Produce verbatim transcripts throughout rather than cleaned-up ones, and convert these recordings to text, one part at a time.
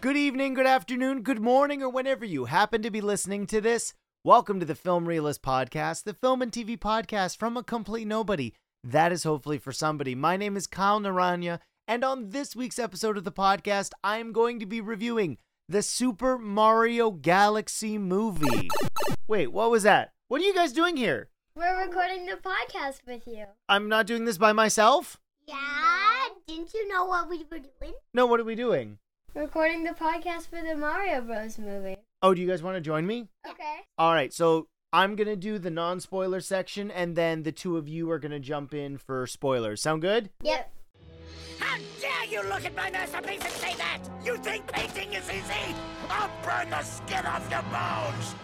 Good evening, good afternoon, good morning, or whenever you happen to be listening to this. Welcome to the Film Realist Podcast, the film and T V podcast from a complete nobody. That is hopefully for somebody. My name is Kyle Naranya, and on this week's episode of the podcast, I am going to be reviewing the Super Mario Galaxy movie. Wait, what was that? What are you guys doing here? We're recording the podcast with you. I'm not doing this by myself? Yeah? Didn't you know what we were doing? No, what are we doing? Recording the podcast for the Mario Bros. Movie. Oh, do you guys want to join me? Okay. All right, so I'm going to do the non-spoiler section, and then the two of you are going to jump in for spoilers. Sound good? Yep. How dare you look at my masterpiece and say that? You think painting is easy? I'll burn the skin off your bones!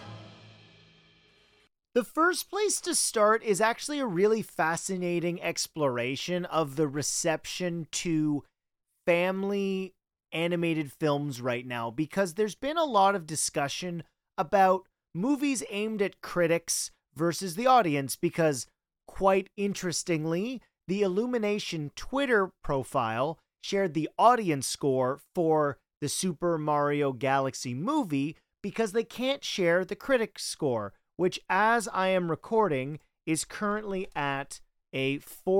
The first place to start is actually a really fascinating exploration of the reception to family animated films right now, because there's been a lot of discussion about movies aimed at critics versus the audience, because quite interestingly, the Illumination Twitter profile shared the audience score for the Super Mario Galaxy movie because they can't share the critic score, which, as I am recording, is currently at a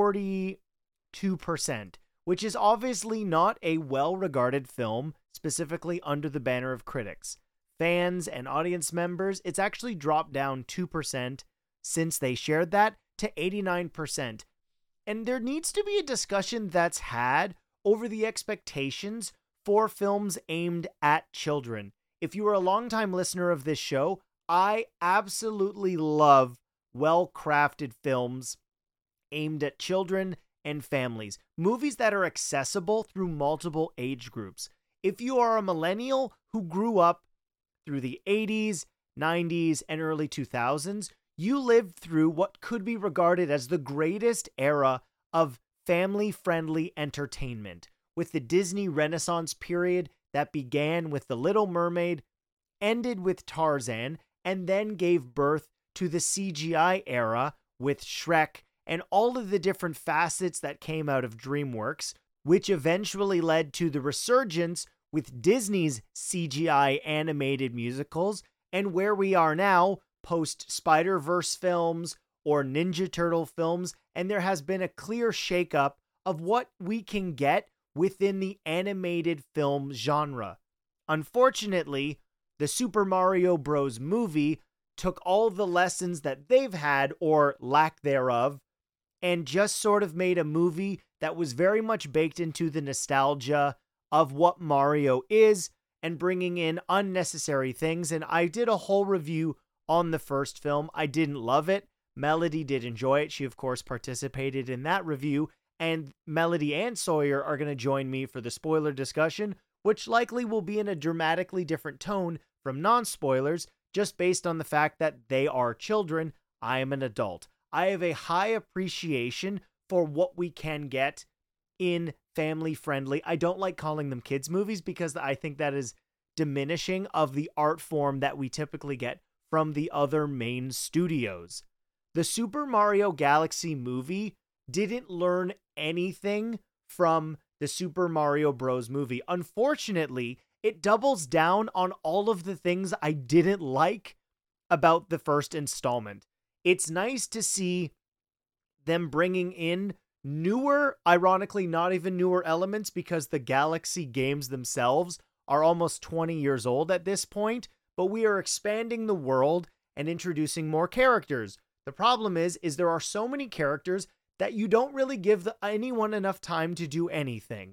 forty-two percent, which is obviously not a well-regarded film, specifically under the banner of critics. Fans and audience members, it's actually dropped down two percent since they shared that to eighty-nine percent. And there needs to be a discussion that's had over the expectations for films aimed at children. If you are a longtime listener of this show, I absolutely love well-crafted films aimed at children and families. Movies that are accessible through multiple age groups. If you are a millennial who grew up through the eighties, nineties, and early two thousands, you lived through what could be regarded as the greatest era of family-friendly entertainment, with the Disney Renaissance period that began with The Little Mermaid, ended with Tarzan, and then gave birth to the C G I era with Shrek and all of the different facets that came out of DreamWorks, which eventually led to the resurgence with Disney's C G I animated musicals, and where we are now, post Spider-Verse films or Ninja Turtle films, and there has been a clear shakeup of what we can get within the animated film genre. Unfortunately, the Super Mario Bros. Movie took all the lessons that they've had, or lack thereof, and just sort of made a movie that was very much baked into the nostalgia of what Mario is, and bringing in unnecessary things. And I did a whole review on the first film. I didn't love it. Melody did enjoy it. She, of course, participated in that review. And Melody and Sawyer are going to join me for the spoiler discussion, which likely will be in a dramatically different tone from non-spoilers, just based on the fact that they are children. I am an adult. I have a high appreciation for what we can get in family-friendly. I don't like calling them kids' movies because I think that is diminishing of the art form that we typically get from the other main studios. The Super Mario Galaxy movie didn't learn anything from the Super Mario Bros. Movie. Unfortunately, it doubles down on all of the things I didn't like about the first installment. It's nice to see them bringing in newer, ironically not even newer elements, because the Galaxy games themselves are almost twenty years old at this point, but we are expanding the world and introducing more characters. The problem is, is there are so many characters that you don't really give the, anyone enough time to do anything.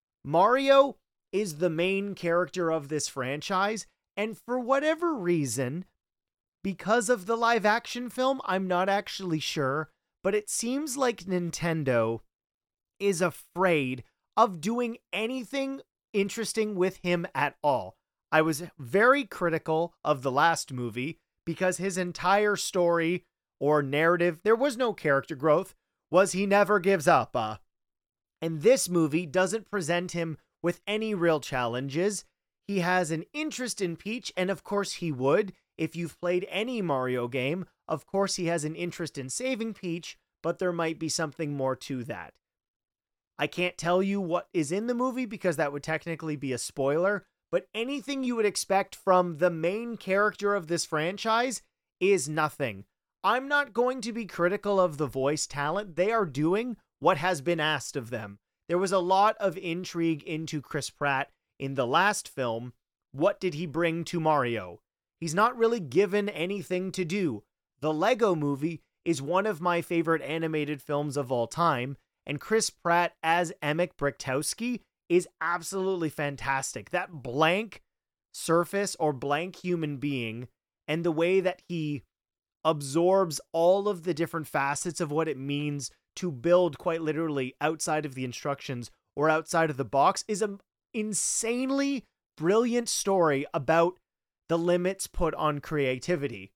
Mario is the main character of this franchise, and for whatever reason, because of the live action film, I'm not actually sure, but it seems like Nintendo is afraid of doing anything interesting with him at all. I was very critical of the last movie because his entire story or narrative, there was no character growth, was he never gives up. Uh. And this movie doesn't present him with any real challenges. He has an interest in Peach, and of course he would. If you've played any Mario game, of course he has an interest in saving Peach, but there might be something more to that. I can't tell you what is in the movie because that would technically be a spoiler, but anything you would expect from the main character of this franchise is nothing. I'm not going to be critical of the voice talent. They are doing what has been asked of them. There was a lot of intrigue into Chris Pratt in the last film. What did he bring to Mario? He's not really given anything to do. The Lego Movie is one of my favorite animated films of all time, and Chris Pratt as Emmett Brichtowski is absolutely fantastic. That blank surface or blank human being and the way that he absorbs all of the different facets of what it means to build quite literally outside of the instructions or outside of the box is an insanely brilliant story about the limits put on creativity.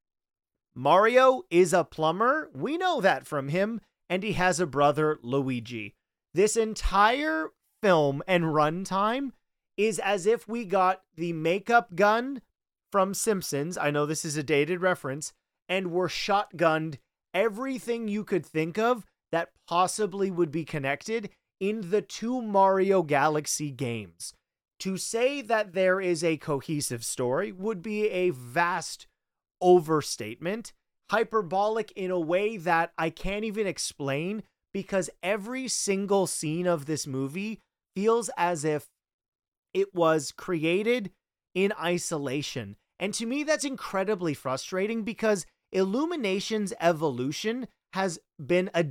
Mario is a plumber. We know that from him, and he has a brother, Luigi. This entire film and runtime is as if we got the makeup gun from Simpsons. I know this is a dated reference, and were shotgunned everything you could think of that possibly would be connected in the two Mario Galaxy games. To say that there is a cohesive story would be a vast overstatement, hyperbolic in a way that I can't even explain, because every single scene of this movie feels as if it was created in isolation. And to me, that's incredibly frustrating because Illumination's evolution has been a,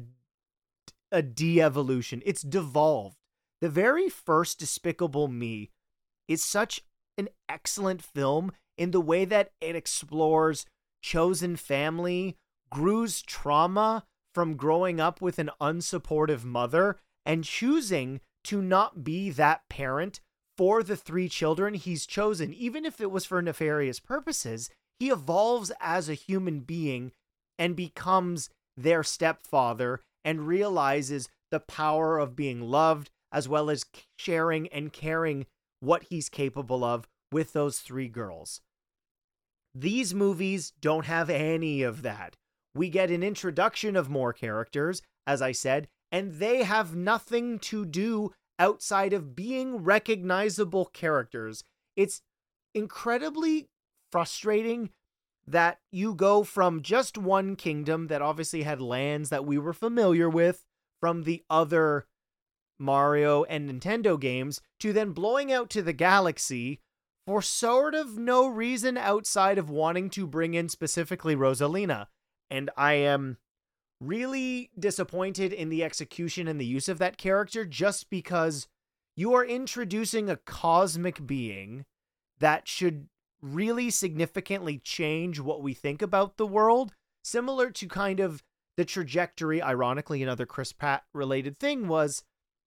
a de-evolution. It's devolved. The very first Despicable Me is such an excellent film in the way that it explores chosen family, Gru's trauma from growing up with an unsupportive mother and choosing to not be that parent for the three children he's chosen. Even if it was for nefarious purposes, he evolves as a human being and becomes their stepfather and realizes the power of being loved as well as sharing and caring what he's capable of with those three girls. These movies don't have any of that. We get an introduction of more characters, as I said, and they have nothing to do outside of being recognizable characters. It's incredibly frustrating that you go from just one kingdom that obviously had lands that we were familiar with from the other Mario and Nintendo games to then blowing out to the galaxy for sort of no reason outside of wanting to bring in specifically Rosalina. And I am really disappointed in the execution and the use of that character just because you are introducing a cosmic being that should really significantly change what we think about the world, similar to kind of the trajectory, ironically, another Chris Pratt related thing was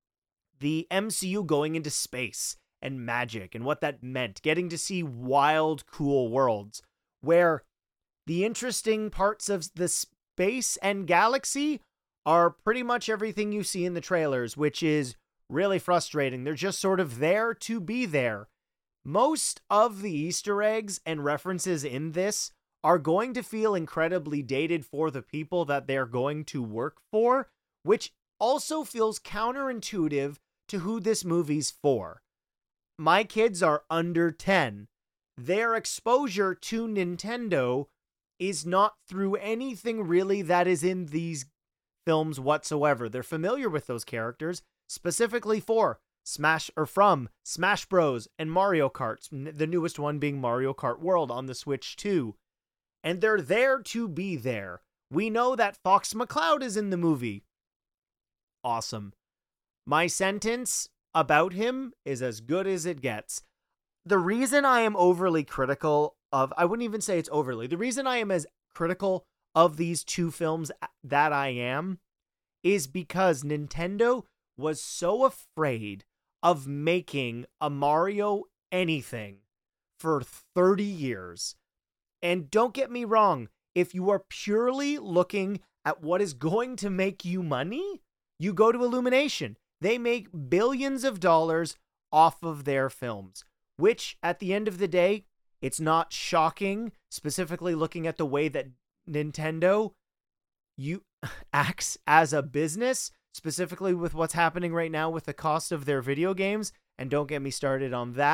the M C U going into space and magic and what that meant, getting to see wild, cool worlds where the interesting parts of the space and galaxy are pretty much everything you see in the trailers, which is really frustrating. They're just sort of there to be there. Most of the Easter eggs and references in this are going to feel incredibly dated for the people that they're going to work for, which also feels counterintuitive to who this movie's for. My kids are under ten. Their exposure to Nintendo is not through anything really that is in these films whatsoever. They're familiar with those characters, specifically for Smash or from Smash Bros. And Mario Kart, the newest one being Mario Kart World on the Switch two. And they're there to be there. We know that Fox McCloud is in the movie. Awesome. My sentence about him is as good as it gets. The reason I am overly critical of, I wouldn't even say it's overly, the reason I am as critical of these two films that I am is because Nintendo was so afraid of making a Mario anything for thirty years. And don't get me wrong, if you are purely looking at what is going to make you money, you go to Illumination. They make billions of dollars off of their films, which at the end of the day, it's not shocking, specifically looking at the way that Nintendo you acts as a business, specifically with what's happening right now with the cost of their video games. And don't get me started on that.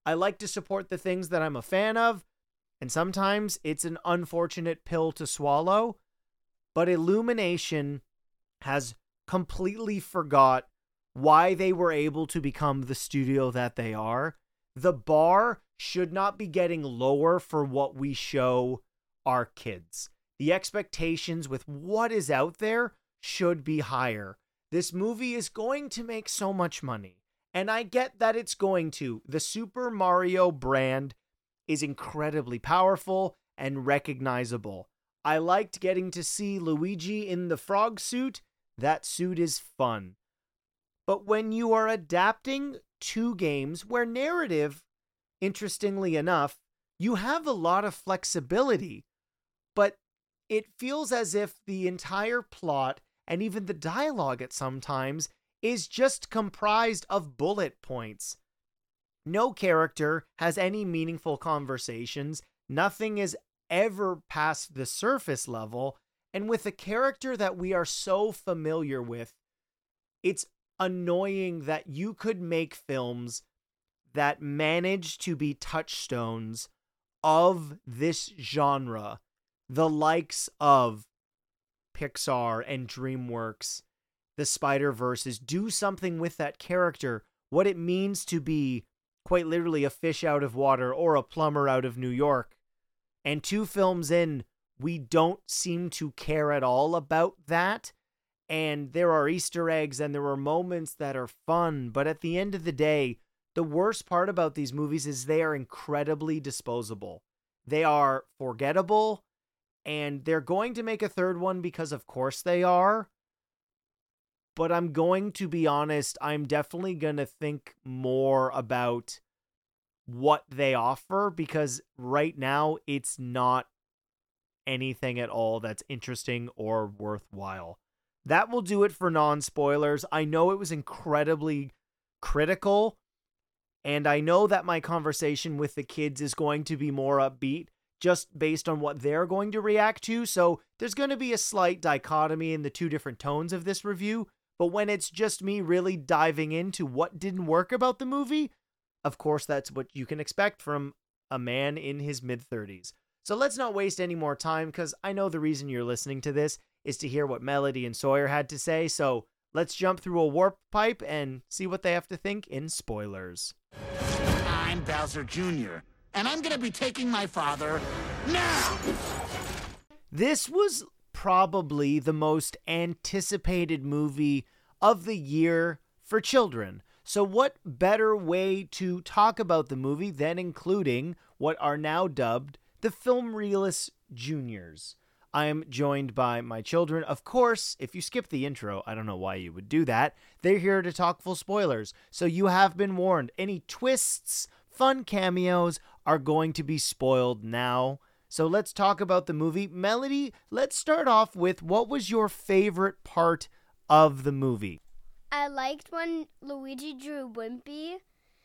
I like to support the things that I'm a fan of, and sometimes it's an unfortunate pill to swallow, but Illumination has completely forgot why they were able to become the studio that they are. The bar should not be getting lower for what we show our kids. The expectations with what is out there should be higher. This movie is going to make so much money, and I get that it's going to. The Super Mario brand is incredibly powerful and recognizable. I liked getting to see Luigi in the frog suit. That suit is fun. But when you are adapting two games where narrative, interestingly enough, you have a lot of flexibility, but it feels as if the entire plot and even the dialogue at some times is just comprised of bullet points. No character has any meaningful conversations. Nothing is ever past the surface level. And with a character that we are so familiar with, it's annoying that you could make films that manage to be touchstones of this genre, the likes of Pixar and DreamWorks, the Spider-Verses, do something with that character, what it means to be quite literally a fish out of water or a plumber out of New York. And two films in, we don't seem to care at all about that. And there are Easter eggs and there are moments that are fun. But at the end of the day, the worst part about these movies is they are incredibly disposable. They are forgettable. And they're going to make a third one because of course they are. But I'm going to be honest, I'm definitely going to think more about what they offer because right now it's not anything at all that's interesting or worthwhile. That will do it for non-spoilers. I know it was incredibly critical, and I know that my conversation with the kids is going to be more upbeat just based on what they're going to react to, so there's going to be a slight dichotomy in the two different tones of this review, but when it's just me really diving into what didn't work about the movie, of course that's what you can expect from a man in his mid-thirties. So let's not waste any more time, because I know the reason you're listening to this is to hear what Melody and Sawyer had to say, so let's jump through a warp pipe and see what they have to think in spoilers. I'm Bowser Junior, and I'm gonna be taking my father now! This was probably the most anticipated movie of the year for children. So what better way to talk about the movie than including what are now dubbed the Film Realists Juniors. I am joined by my children. Of course, if you skip the intro, I don't know why you would do that. They're here to talk full spoilers. So you have been warned. Any twists, fun cameos are going to be spoiled now. So let's talk about the movie. Melody, let's start off with what was your favorite part of the movie? I liked when Luigi drew Wimpy,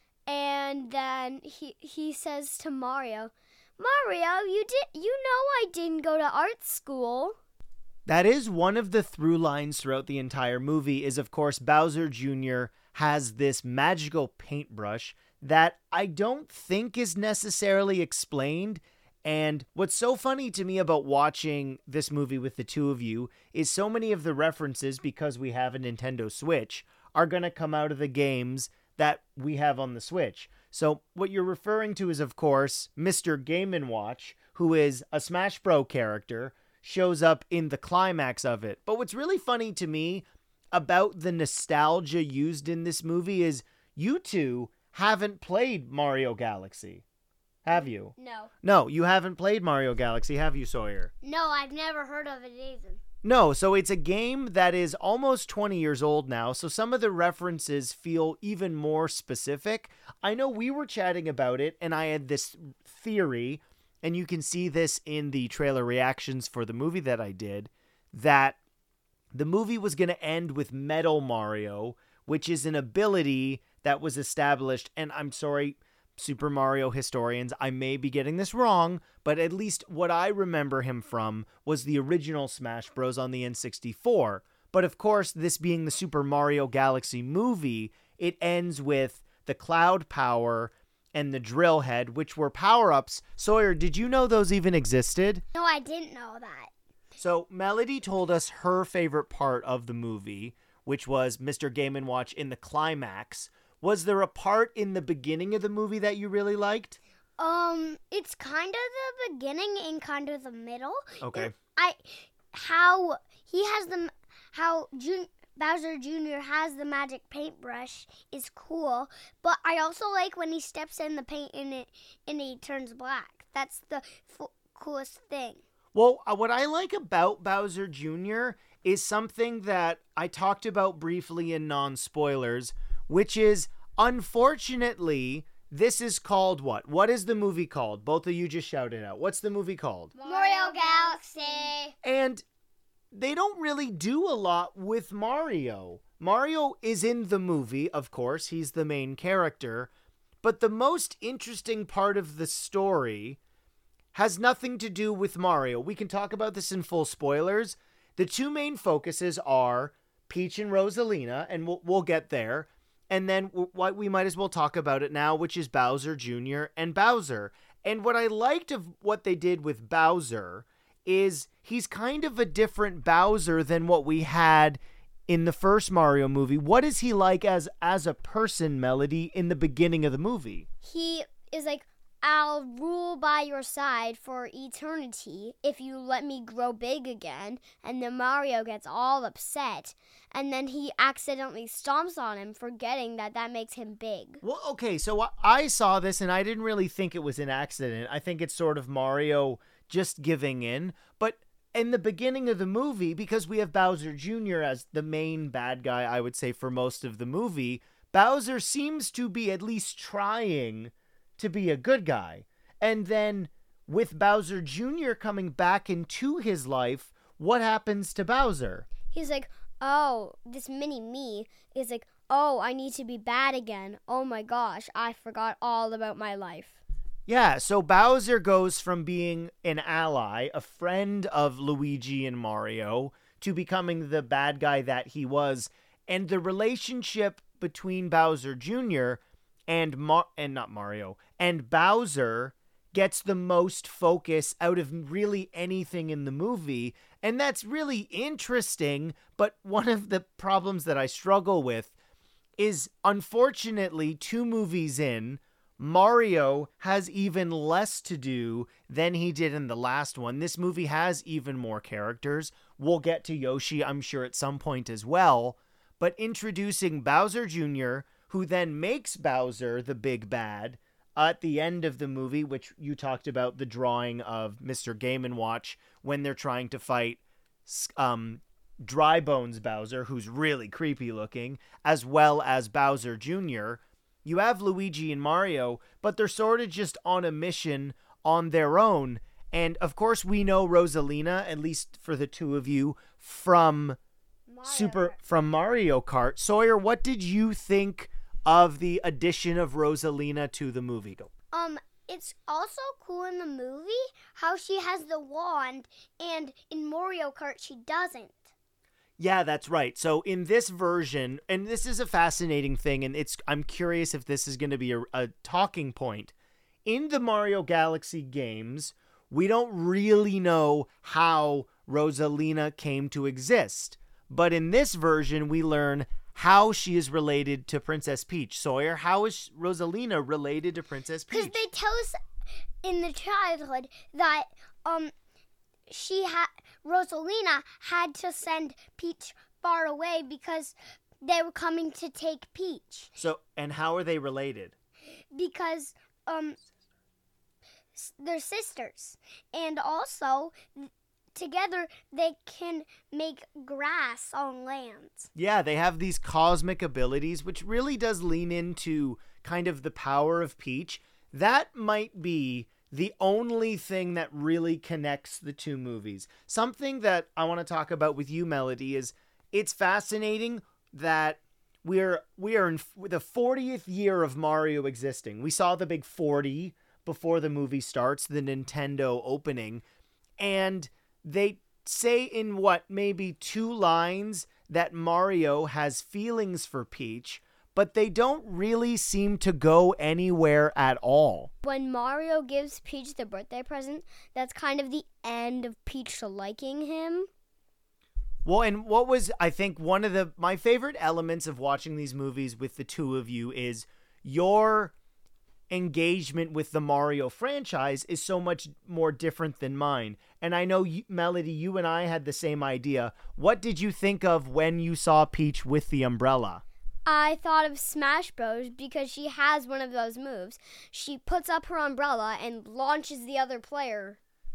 and then he he says to Mario, Mario, you did you know I didn't go to art school. That is one of the through lines throughout the entire movie is, of course, Bowser Junior has this magical paintbrush that I don't think is necessarily explained. And what's so funny to me about watching this movie with the two of you is so many of the references, because we have a Nintendo Switch, are going to come out of the games that we have on the Switch. So what you're referring to is, of course, Mister Game and Watch, who is a Smash Bros. Character, shows up in the climax of it. But what's really funny to me about the nostalgia used in this movie is you two haven't played Mario Galaxy. Have you? No. No, you haven't played Mario Galaxy, have you, Sawyer? No, I've never heard of it either. No, so it's a game that is almost twenty years old now, so some of the references feel even more specific. I know we were chatting about it, and I had this theory, and you can see this in the trailer reactions for the movie that I did, that the movie was going to end with Metal Mario, which is an ability that was established, and I'm sorry, Super Mario historians, I may be getting this wrong, but at least what I remember him from was the original Smash Bros. On the N sixty-four. But of course, this being the Super Mario Galaxy movie, it ends with the cloud power and the drill head, which were power-ups. Sawyer, did you know those even existed? No, I didn't know that. So Melody told us her favorite part of the movie, which was Mister Game and Watch in the climax. Was there a part in the beginning of the movie that you really liked? Um, it's kind of the beginning and kind of the middle. Okay. It, I, how he has the, how Jun, Bowser Junior has the magic paintbrush is cool, but I also like when he steps in the paint and it and he turns black. That's the f- coolest thing. Well, uh, what I like about Bowser Junior is something that I talked about briefly in non-spoilers, which is, unfortunately, this is called what? What is the movie called? Both of you just shouted out. What's the movie called? Mario Galaxy. And they don't really do a lot with Mario. Mario is in the movie, of course. He's the main character. But the most interesting part of the story has nothing to do with Mario. We can talk about this in full spoilers. The two main focuses are Peach and Rosalina, and we'll, we'll get there. And then what we might as well talk about it now, which is Bowser Junior and Bowser. And what I liked of what they did with Bowser is he's kind of a different Bowser than what we had in the first Mario movie. What is he like as as a person, Melody, in the beginning of the movie? He is like, I'll rule by your side for eternity if you let me grow big again. And then Mario gets all upset. And then he accidentally stomps on him, forgetting that that makes him big. Well, okay, so I saw this and I didn't really think it was an accident. I think it's sort of Mario just giving in. But in the beginning of the movie, because we have Bowser Junior as the main bad guy, I would say, for most of the movie, Bowser seems to be at least trying to be a good guy. And then with Bowser Junior coming back into his life, what happens to Bowser? He's like, oh, this mini me is like, oh, I need to be bad again. Oh my gosh, I forgot all about my life. Yeah, so Bowser goes from being an ally, a friend of Luigi and Mario, to becoming the bad guy that he was. And the relationship between Bowser Junior and Mar- and not Mario and Bowser gets the most focus out of really anything in the movie, and that's really interesting. But one of the problems that I struggle with is, unfortunately, two movies in, Mario has even less to do than he did in the last one. This movie has even more characters. We'll get to Yoshi, I'm sure, at some point as well. But introducing Bowser Junior, who then makes Bowser the big bad at the end of the movie, which you talked about the drawing of Mister Game and Watch when they're trying to fight um, Dry Bones Bowser, who's really creepy looking, as well as Bowser Junior You have Luigi and Mario, but they're sort of just on a mission on their own. And of course, we know Rosalina, at least for the two of you, from Mario Super Kart. from Mario Kart. Sawyer, what did you think of the addition of Rosalina to the movie? Go. Um, it's also cool in the movie how she has the wand, and in Mario Kart she doesn't. Yeah, that's right. So in this version, and this is a fascinating thing, and it's I'm curious if this is going to be a, a talking point. In the Mario Galaxy games, we don't really know how Rosalina came to exist. But in this version, we learn how she is related to Princess Peach. Sawyer, how is Rosalina related to Princess Peach? Because they tell us in the childhood that um she had Rosalina had to send Peach far away because they were coming to take Peach. So, and how are they related? Because um s- they're sisters, and also together they can make grass on land. Yeah, they have these cosmic abilities, which really does lean into kind of the power of Peach. That might be the only thing that really connects the two movies. Something that I want to talk about with you, Melody, is it's fascinating that we're we are in the fortieth year of Mario existing. We saw the big forty before the movie starts, the Nintendo opening, and they say in what, maybe two lines that Mario has feelings for Peach, but they don't really seem to go anywhere at all. When Mario gives Peach the birthday present, that's kind of the end of Peach liking him. Well, and what was, I think, one of the my favorite elements of watching these movies with the two of you is your engagement with the Mario franchise is so much more different than mine. And I know, you, Melody, you and I had the same idea. What did you think of when you saw Peach with the umbrella? I thought of Smash Bros. Because she has one of those moves. She puts up her umbrella and launches the other player.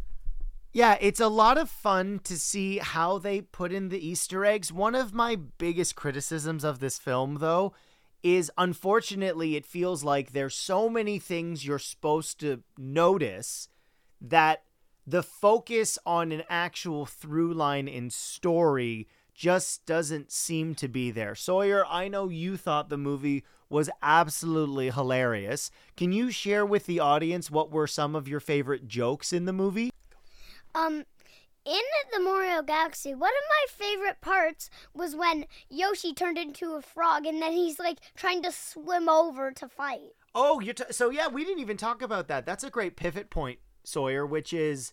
Yeah, it's a lot of fun to see how they put in the Easter eggs. One of my biggest criticisms of this film, though, is unfortunately it feels like there's so many things you're supposed to notice that the focus on an actual through line in story just doesn't seem to be there. Sawyer, I know you thought the movie was absolutely hilarious. Can you share with the audience what were some of your favorite jokes in the movie? Um, in the Mario Galaxy, one of my favorite parts was when Yoshi turned into a frog and then he's like trying to swim over to fight. Oh, you're t- so yeah, we didn't even talk about that. That's a great pivot point, Sawyer, which is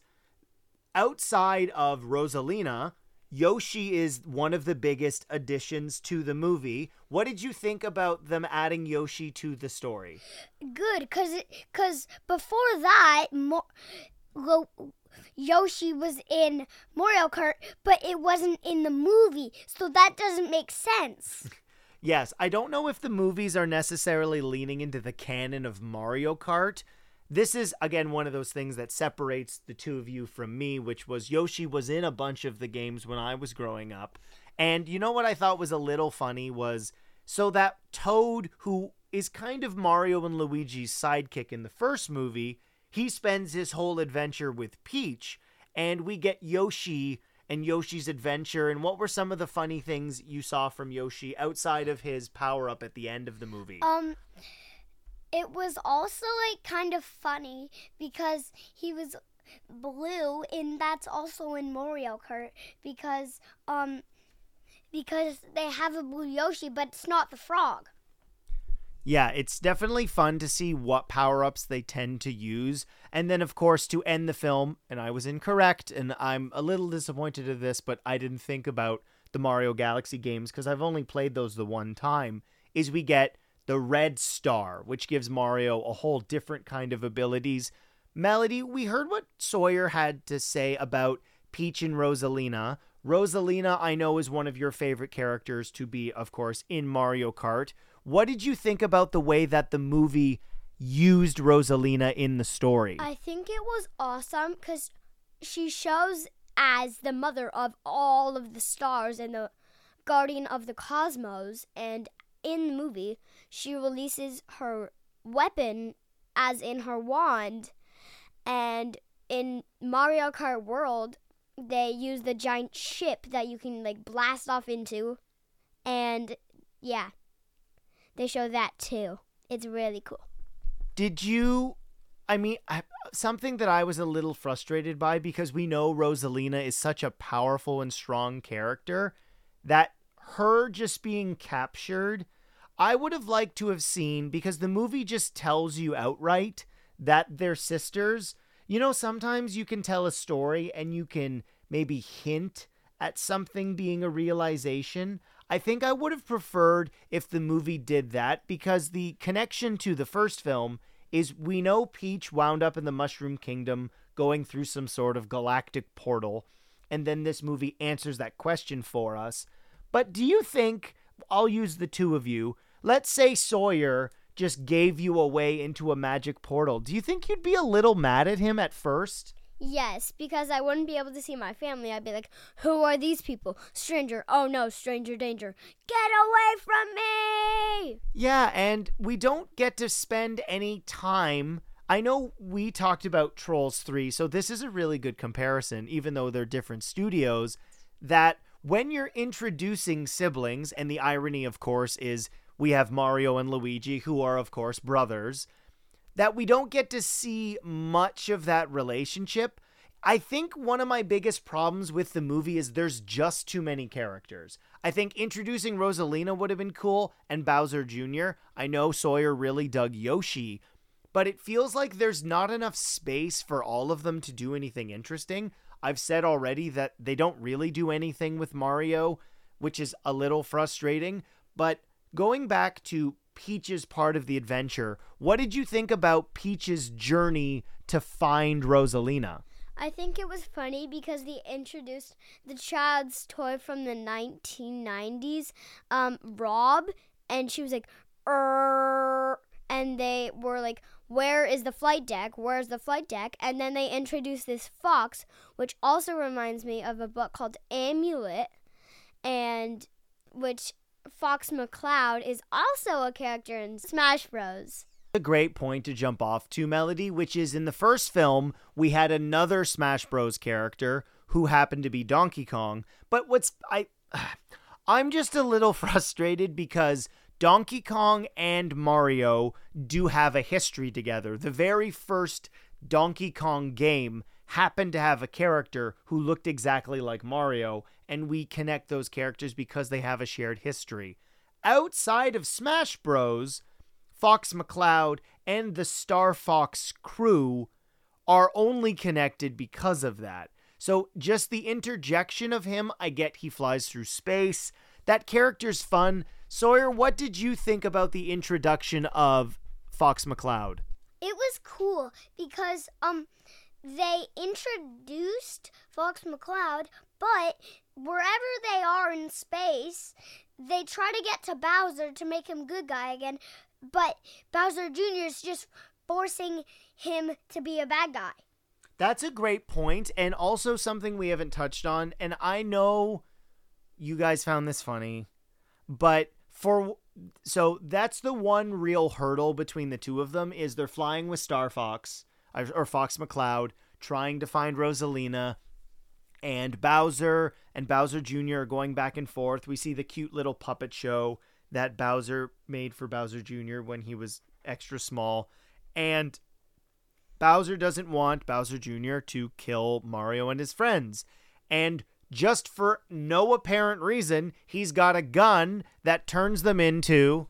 outside of Rosalina, Yoshi is one of the biggest additions to the movie. What did you think about them adding Yoshi to the story? Good, because because before that, Mo- Lo- Yoshi was in Mario Kart, but it wasn't in the movie, so that doesn't make sense. Yes, I don't know if the movies are necessarily leaning into the canon of Mario Kart. This is, again, one of those things that separates the two of you from me, which was Yoshi was in a bunch of the games when I was growing up. And you know what I thought was a little funny was, so that Toad, who is kind of Mario and Luigi's sidekick in the first movie, he spends his whole adventure with Peach, and we get Yoshi and Yoshi's adventure. And what were some of the funny things you saw from Yoshi outside of his power-up at the end of the movie? Um, it was also, like, kind of funny because he was blue, and that's also in Mario Kart because, um, because they have a blue Yoshi, but it's not the frog. Yeah, it's definitely fun to see what power-ups they tend to use. And then, of course, to end the film, and I was incorrect, and I'm a little disappointed of this, but I didn't think about the Mario Galaxy games because I've only played those the one time, is we get the red star, which gives Mario a whole different kind of abilities. Melody, we heard what Sawyer had to say about Peach and Rosalina. Rosalina, I know, is one of your favorite characters to be, of course, in Mario Kart. What did you think about the way that the movie used Rosalina in the story? I think it was awesome because she shows as the mother of all of the stars and the guardian of the cosmos. And in the movie, she releases her weapon as in her wand. And in Mario Kart World, they use the giant ship that you can like blast off into. And yeah. They show that too. It's really cool. Did you, I mean, I, something that I was a little frustrated by, because we know Rosalina is such a powerful and strong character, that her just being captured, I would have liked to have seen, because the movie just tells you outright that they're sisters. You know, sometimes you can tell a story and you can maybe hint at something being a realization. I think I would have preferred if the movie did that, because the connection to the first film is we know Peach wound up in the Mushroom Kingdom going through some sort of galactic portal, and then this movie answers that question for us. But do you think, I'll use the two of you, let's say Sawyer just gave you away into a magic portal. Do you think you'd be a little mad at him at first? Yes, because I wouldn't be able to see my family. I'd be like, who are these people? Stranger. Oh no, stranger danger. Get away from me! Yeah, and we don't get to spend any time. I know we talked about Trolls three, so this is a really good comparison, even though they're different studios, that when you're introducing siblings, and the irony, of course, is we have Mario and Luigi, who are, of course, brothers, that we don't get to see much of that relationship. I think one of my biggest problems with the movie is there's just too many characters. I think introducing Rosalina would have been cool, and Bowser Junior I know Sawyer really dug Yoshi, but it feels like there's not enough space for all of them to do anything interesting. I've said already that they don't really do anything with Mario, which is a little frustrating, but going back to Peach's part of the adventure, what did you think about Peach's journey to find Rosalina? I think it was funny because they introduced the child's toy from the nineteen nineties, um, Rob, and she was like, er, and they were like, where is the flight deck? Where's the flight deck? And then they introduced this fox, which also reminds me of a book called Amulet, and which Fox McCloud is also a character in Smash Bros. A great point to jump off to, Melody, which is in the first film, we had another Smash Bros. Character who happened to be Donkey Kong. But what's I, I'm just a little frustrated because Donkey Kong and Mario do have a history together. The very first Donkey Kong game happened to have a character who looked exactly like Mario, and we connect those characters because they have a shared history. Outside of Smash Bros., Fox McCloud and the Star Fox crew are only connected because of that. So just the interjection of him, I get he flies through space. That character's fun. Sawyer, what did you think about the introduction of Fox McCloud? It was cool because um they introduced Fox McCloud, but wherever they are in space, they try to get to Bowser to make him good guy again. But Bowser Junior is just forcing him to be a bad guy. That's a great point, and also something we haven't touched on. And I know you guys found this funny, but for so that's the one real hurdle between the two of them is they're flying with Star Fox or Fox McCloud, trying to find Rosalina, and Bowser and Bowser Junior are going back and forth. We see the cute little puppet show that Bowser made for Bowser Junior when he was extra small. And Bowser doesn't want Bowser Junior to kill Mario and his friends. And just for no apparent reason, he's got a gun that turns them into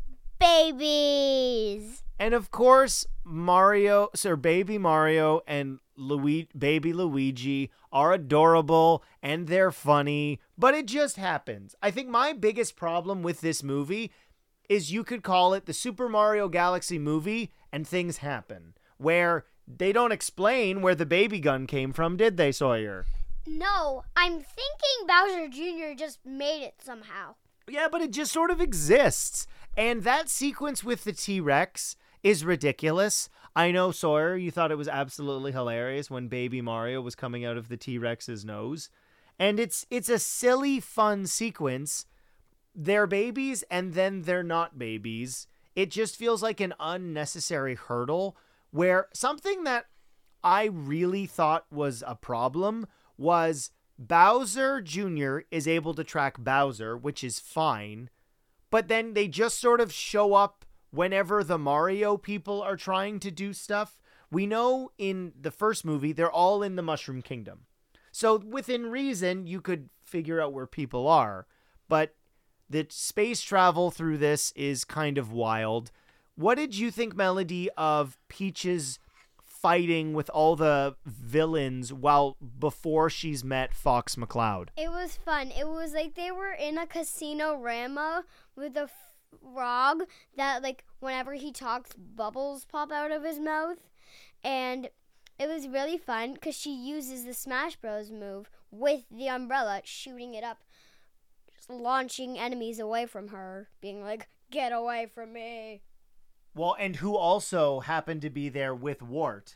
babies. And of course, Mario, Sir Baby Mario and Luigi, Baby Luigi are adorable and they're funny, but it just happens. I think my biggest problem with this movie is you could call it the Super Mario Galaxy movie and things happen, where they don't explain where the baby gun came from, did they, Sawyer? No, I'm thinking Bowser Junior just made it somehow. Yeah, but it just sort of exists. And that sequence with the T-Rex is ridiculous. I know, Sawyer, you thought it was absolutely hilarious when Baby Mario was coming out of the T-Rex's nose. And it's it's a silly, fun sequence. They're babies, and then they're not babies. It just feels like an unnecessary hurdle, where something that I really thought was a problem was Bowser Junior is able to track Bowser, which is fine, but then they just sort of show up whenever the Mario people are trying to do stuff. We know in the first movie, they're all in the Mushroom Kingdom. So within reason, you could figure out where people are, but the space travel through this is kind of wild. What did you think, Melody, of Peach's fighting with all the villains while before she's met Fox McCloud? It was fun. It was like they were in a casino Rama with a frog that, like, whenever he talks, bubbles pop out of his mouth. And it was really fun because she uses the Smash Bros. Move with the umbrella, shooting it up, just launching enemies away from her, being like, get away from me. Well, and who also happened to be there with Wart?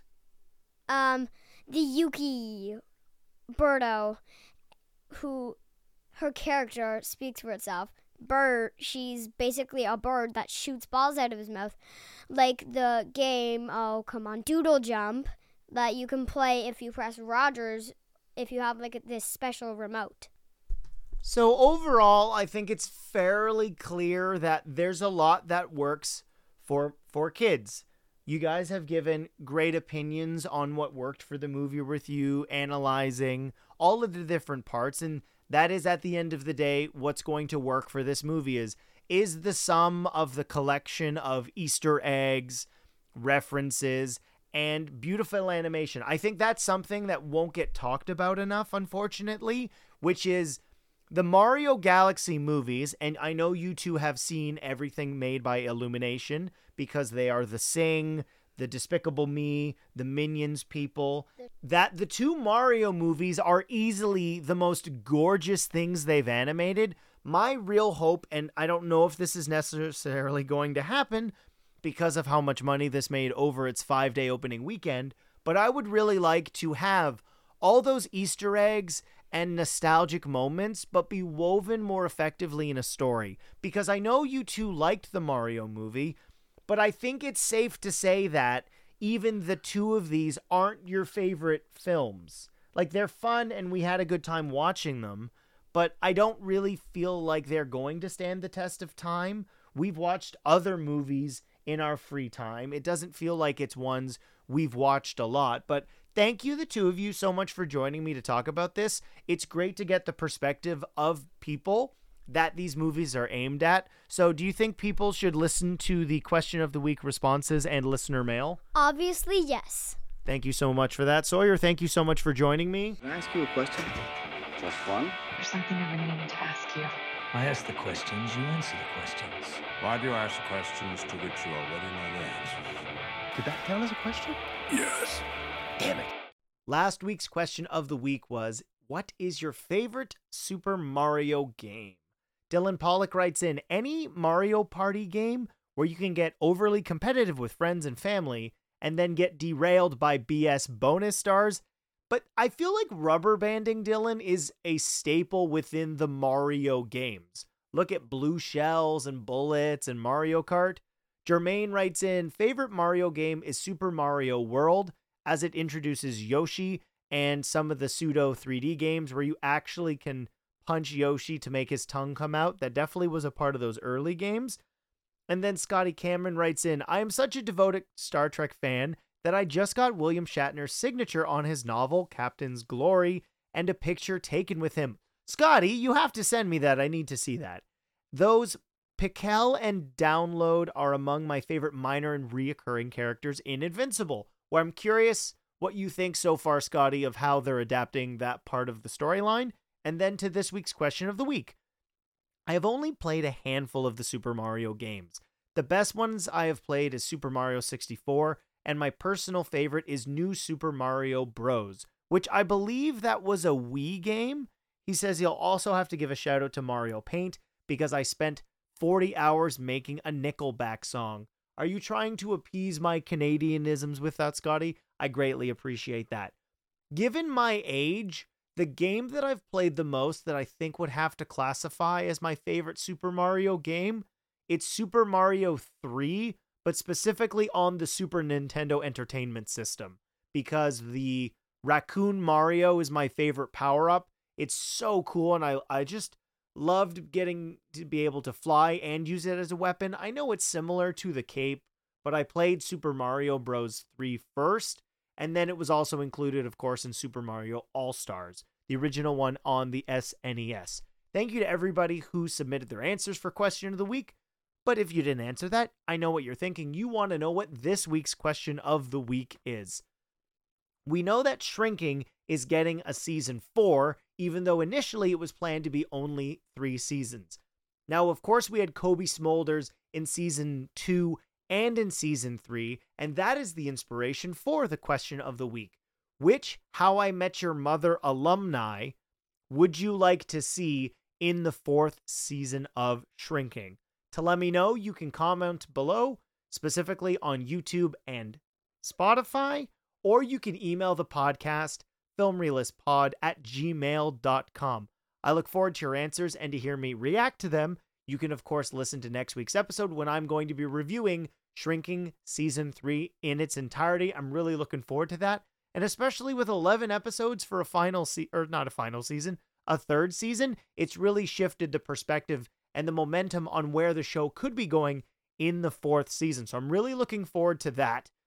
Um, the Yuki Birdo, who her character speaks for itself. Bird, she's basically a bird that shoots balls out of his mouth, like the game, oh, come on, Doodle Jump, that you can play if you press Rogers, if you have, like, this special remote. So overall, I think it's fairly clear that there's a lot that works for for kids. You guys have given great opinions on what worked for the movie with you, analyzing all of the different parts. And that is, at the end of the day, what's going to work for this movie is, is the sum of the collection of Easter eggs, references, and beautiful animation. I think that's something that won't get talked about enough, unfortunately, which is the Mario Galaxy movies. And I know you two have seen everything made by Illumination, because they are the Sing, the Despicable Me, the Minions people. That the two Mario movies are easily the most gorgeous things they've animated. My real hope, and I don't know if this is necessarily going to happen because of how much money this made over its five-day opening weekend, but I would really like to have all those Easter eggs and nostalgic moments, but be woven more effectively in a story. Because I know you two liked the Mario movie, but I think it's safe to say that even the two of these aren't your favorite films. Like, they're fun and we had a good time watching them, but I don't really feel like they're going to stand the test of time. We've watched other movies in our free time. It doesn't feel like it's ones we've watched a lot, but thank you, the two of you, so much for joining me to talk about this. It's great to get the perspective of people that these movies are aimed at. So do you think people should listen to the question of the week responses and listener mail? Obviously, yes. Thank you so much for that. Sawyer, thank you so much for joining me. Can I ask you a question? Just fun? There's something I've been meaning to ask you. I ask the questions, you answer the questions. Why do you ask questions to which you already know the answers? Did that count as a question? Yes. Damn it. Last week's question of the week was, what is your favorite Super Mario game? Dylan Pollock writes in, any Mario Party game where you can get overly competitive with friends and family and then get derailed by B S bonus stars. But I feel like rubber banding, Dylan, is a staple within the Mario games. Look at Blue Shells and Bullets and Mario Kart. Jermaine writes in, favorite Mario game is Super Mario World, as it introduces Yoshi and some of the pseudo three D games where you actually can punch Yoshi to make his tongue come out. That definitely was a part of those early games. And then Scotty Cameron writes in, I am such a devoted Star Trek fan that I just got William Shatner's signature on his novel, Captain's Glory, and a picture taken with him. Scotty, you have to send me that. I need to see that. Those Pikel and Download are among my favorite minor and reoccurring characters in Invincible, where I'm curious what you think so far, Scotty, of how they're adapting that part of the storyline. And then to this week's question of the week. I have only played a handful of the Super Mario games. The best ones I have played is Super Mario sixty-four, and my personal favorite is New Super Mario Bros., which I believe that was a Wii game. He says he'll also have to give a shout out to Mario Paint because I spent forty hours making a Nickelback song. Are you trying to appease my Canadianisms with that, Scotty? I greatly appreciate that. Given my age, the game that I've played the most that I think would have to classify as my favorite Super Mario game, it's Super Mario three, but specifically on the Super Nintendo Entertainment System, because the Raccoon Mario is my favorite power-up. It's so cool, and I, I just loved getting to be able to fly and use it as a weapon. I know it's similar to the cape, but I played Super Mario Bros. three first, and then it was also included, of course, in Super Mario All-Stars, the original one on the S N E S. Thank you to everybody who submitted their answers for Question of the Week. But if you didn't answer that, I know what you're thinking. You want to know what this week's Question of the Week is. We know that Shrinking is getting a season four, even though initially it was planned to be only three seasons. Now, of course, we had Kobe Smulders in season two and in season three, and that is the inspiration for the Question of the Week. Which How I Met Your Mother alumni would you like to see in the fourth season of Shrinking? To let me know, you can comment below, specifically on YouTube and Spotify, or you can email the podcast, filmrealistpod at gmail dot com. I look forward to your answers and to hear me react to them. You can, of course, listen to next week's episode when I'm going to be reviewing Shrinking Season three in its entirety. I'm really looking forward to that. And especially with eleven episodes for a final se- or not a final season, a third season, it's really shifted the perspective and the momentum on where the show could be going in the fourth season. So I'm really looking forward to that.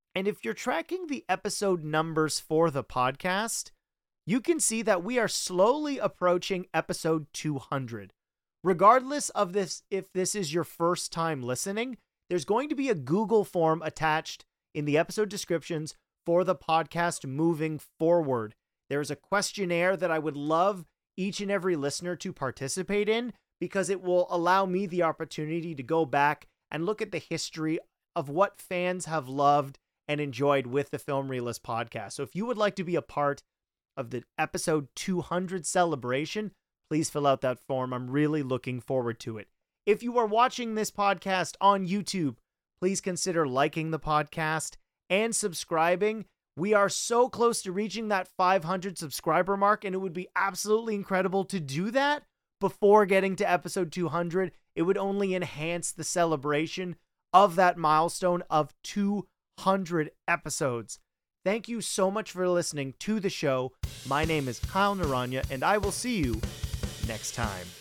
And if you're tracking the episode numbers for the podcast, you can see that we are slowly approaching episode two hundred. Regardless of this, if this is your first time listening, there's going to be a Google form attached in the episode descriptions for the podcast moving forward. There's a questionnaire that I would love each and every listener to participate in, because it will allow me the opportunity to go back and look at the history of what fans have loved and enjoyed with the Film Realist podcast. So if you would like to be a part of the episode two hundred celebration, please fill out that form. I'm really looking forward to it. If you are watching this podcast on YouTube, please consider liking the podcast and subscribing. We are so close to reaching that five hundred subscriber mark, and it would be absolutely incredible to do that before getting to episode two hundred. It would only enhance the celebration of that milestone of two hundred episodes. Thank you so much for listening to the show. My name is Kyle Naranya, and I will see you next time.